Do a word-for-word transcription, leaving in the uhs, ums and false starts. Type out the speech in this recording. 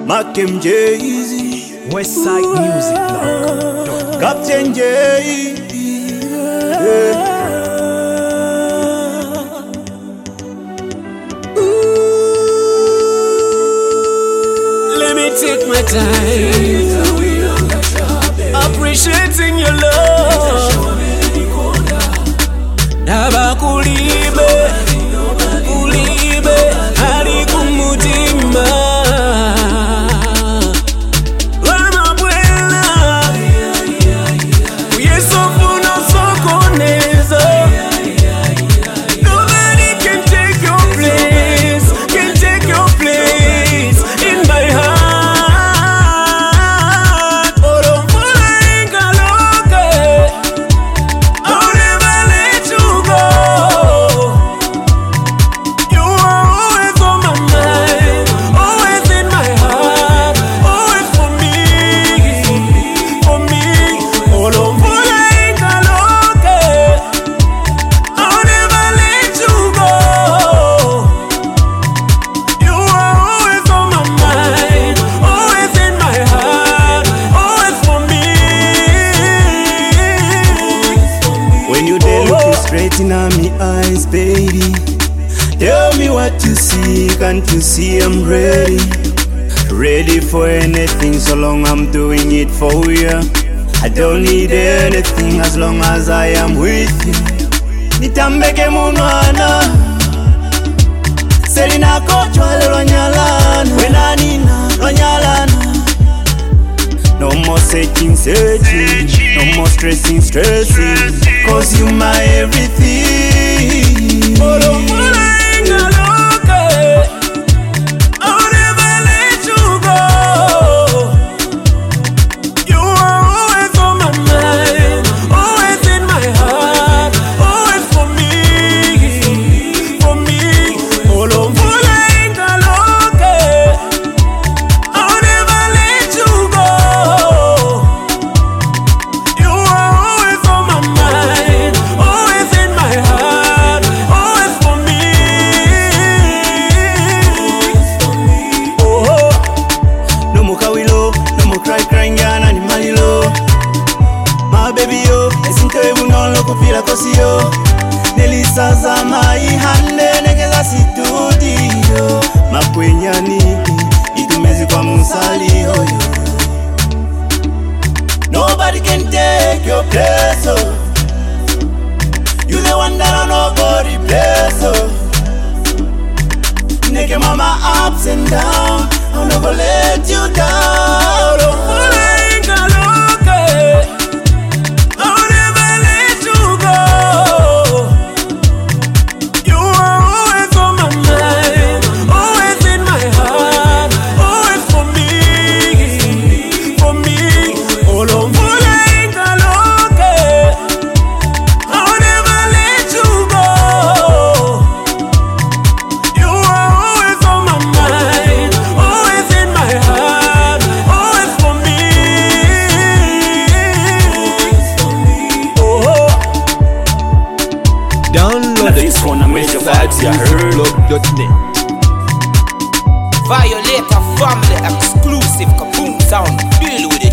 Mac M J-Eazy, Westside Music Blog, Captain J. Yeah. Let me take my time, appreciating your love. Naba kulibe, kulibe, hali kumutima. Lama buena, uyesofu no sokoneza. Nobody can take your place, can take your place in my heart. Orombola ingaloke, I'll never let you go. You are always on my mind, always in my heart, always for me, for me. Orombola ingaloke, I'll never let you go. You are always on my mind, always in my heart, always for me. When you there looking straight in me eyes, baby, tell me what you see, can't you see I'm ready? Ready for anything so long I'm doing it for you. I don't need anything as long as I am with you. Nitambeke munwana Selina kochwa lelo nyalana Wena nina lo nyalana. No more searching, searching, no more stressing, stressing, cause you my everything. Orombola ingaloke, I'll never let you go. You are always on my mind, always in my heart, always for me, for me. Orombola ingaloke, I'll never let you go. You are always on my mind, always in my heart, always for me. Oh, No more kawilo, no more cry crying yana ni malilo. My baby yo, esinto ebu non lo kufila kosi yo. Nelisa za mai hande negeza studio. Makwenya niki, itumezi kwa musali hoyo. Nobody can take your place, oh. You the one that I nobody place, oh. Nigga mama ups and down, I'll never let you down. Orombola ingaloke, I'll never let you go. You are always on my mind, always in my heart, always for me, for me. Orombola ingaloke, I'll never let you go. You are always on my mind, always in my heart, always for me. Oh, Download this one and make your vibes you heard. Blog dot net. Violator family exclusive, Kaboom sound, deal with it.